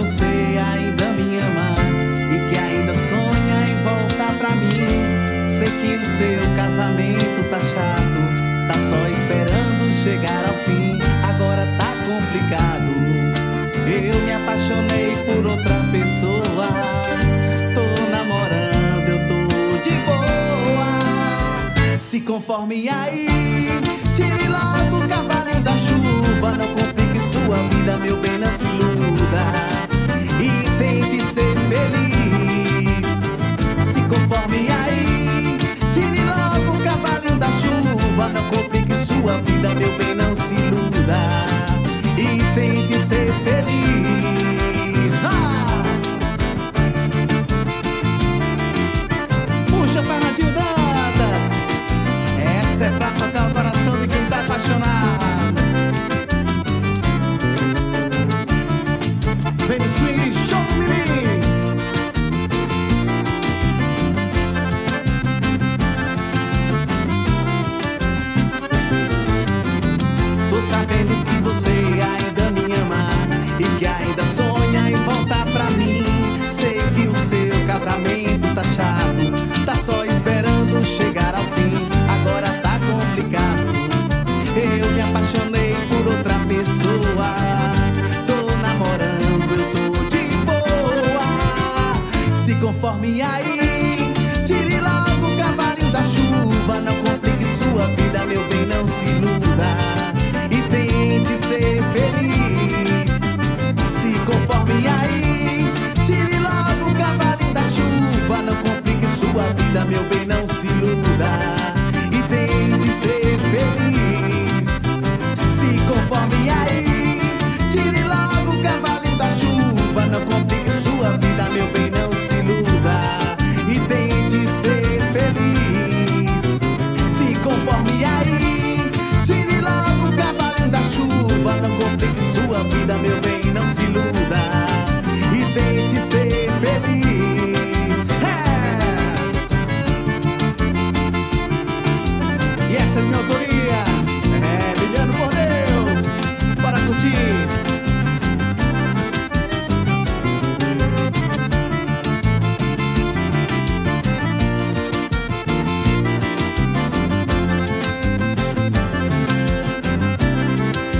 você ainda me ama e que ainda sonha em voltar pra mim. Sei que o seu casamento tá chato, tá só esperando chegar ao fim. Agora tá complicado, eu me apaixonei por outra pessoa. Tô namorando, eu tô de boa. Se conforme aí, tire logo o cavalinho da chuva. Não complique sua vida, meu bem, não se iluda e tente ser feliz. Se conforme aí, tire logo o cavalinho da chuva. Não complique sua vida, meu bem, não se iluda e tente ser feliz. Puxa, Fernandinho Dantas, essa é pra tocar o coração de quem tá apaixonado. Vem no swing, show do Mirim. Tô sabendo que você ainda me ama e que ainda sonha em voltar pra mim. Sei que o seu casamento tá chato, tá só esperando chegar ao fim. Agora tá complicado, eu me apaixonei por outra pessoa. Tô namorando, eu tô de boa. Se conforme aí, tire logo o cavalinho da chuva. Não complique sua vida, meu bem, não se iluda e tente ser feliz. Se conforme aí, tire logo o cavalinho da chuva. Não complique sua vida, meu bem, não se iluda e tente ser feliz. Se conforme aí, tire logo o cavalinho da chuva. Não complique sua vida, meu bem, não se iluda e tente ser feliz. Se conforme aí, tire logo o cavalinho da chuva. Não complique sua vida, meu bem, não se iluda e tente ser feliz. E essa é minha autoria, brilhando por Deus, bora curtir.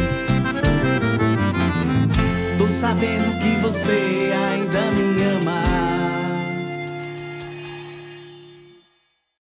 Tô sabendo que você ainda me ama